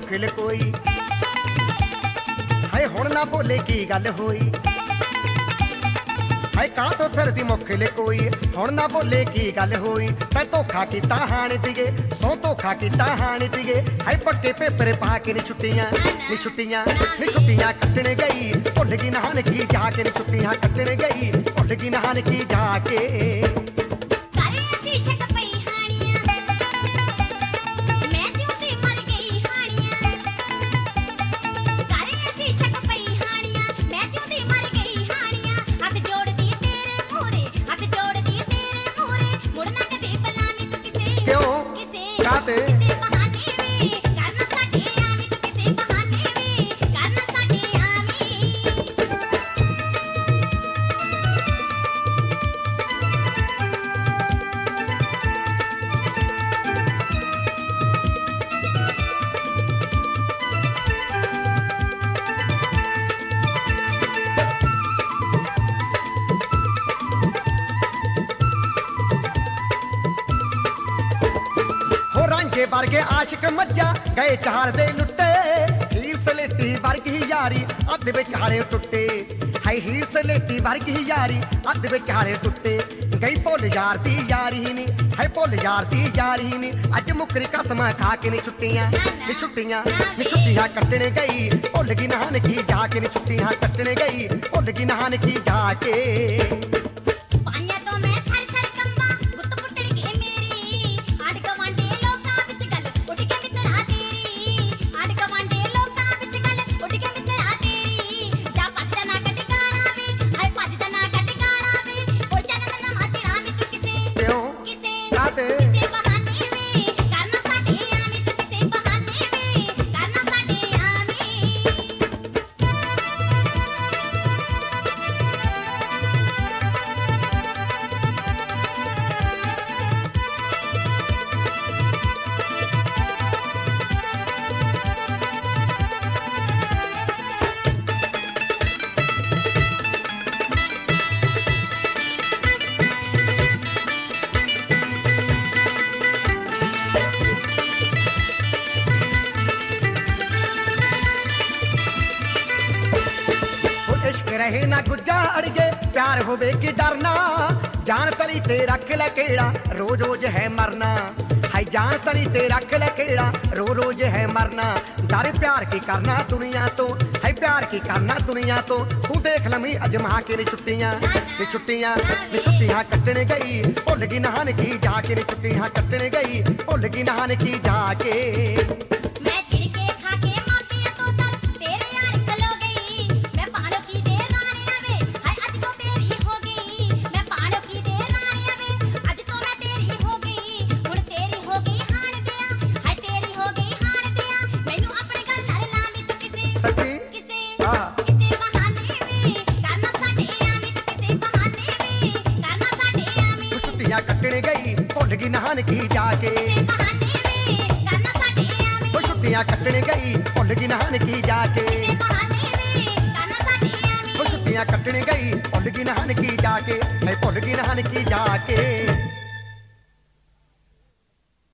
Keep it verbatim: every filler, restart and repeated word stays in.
मुख लकोई हाय हुण ना बोले की गल होई हाय कां तो फिरदी मुख लकोई हुण ना बोले की गल होई तै धोखा कीता हाण दिगे सौ धोखा कीता हाण दिगे हाय पक्के पेपर पा के नी छुट्टियां नी छुट्टियां नी छुट्टियां कट्टण गई भुल गई नहान की जाके नी छुट्टियां कट्टण गई भुल गई नहान की जाके वर्गे आशिक मज्जा गए चार दे लुट्टे हीर सलेटी वर्गी यारी अध विच हारे टुट्टे हाय हीर सलेटी वर्गी यारी अध विच हारे टुट्टे गई भुल यार दी यारी नी हाय भुल यार दी यारी नी अज मुकरी कसम खा के नी छुट्टियां नी छुट्टियां नी छुट्टियां कट्टने गई भुल गई नहान की जाके नी छुट्टियां कट्टने गई भुल गई नहान की जाके रहे ना गुज्जा अड़गे प्यार होवे की डरना जान तली ते रख ले केड़ा रोज रोज है मरना हाय जान तली ते रख ले केड़ा रोज रोज है मरना डर प्यार की करना दुनिया तो हाय प्यार की करना दुनिया तो तू देख लमी अजमा के नी छुट्टियां नी छुट्टियां नी छुट्टियां कट्टने गई भुल गई नहान की जाके नी छुट्टियां कट्टने गई भुल गई नहान की जाके कट्टने गई भुल गई नहान की जाके छुट्टियां कट्टने गई भुल गई नहान की जाके छुट्टियां कट्टने गई भुल गई नहान की जाके भुल गई नहान की जाके।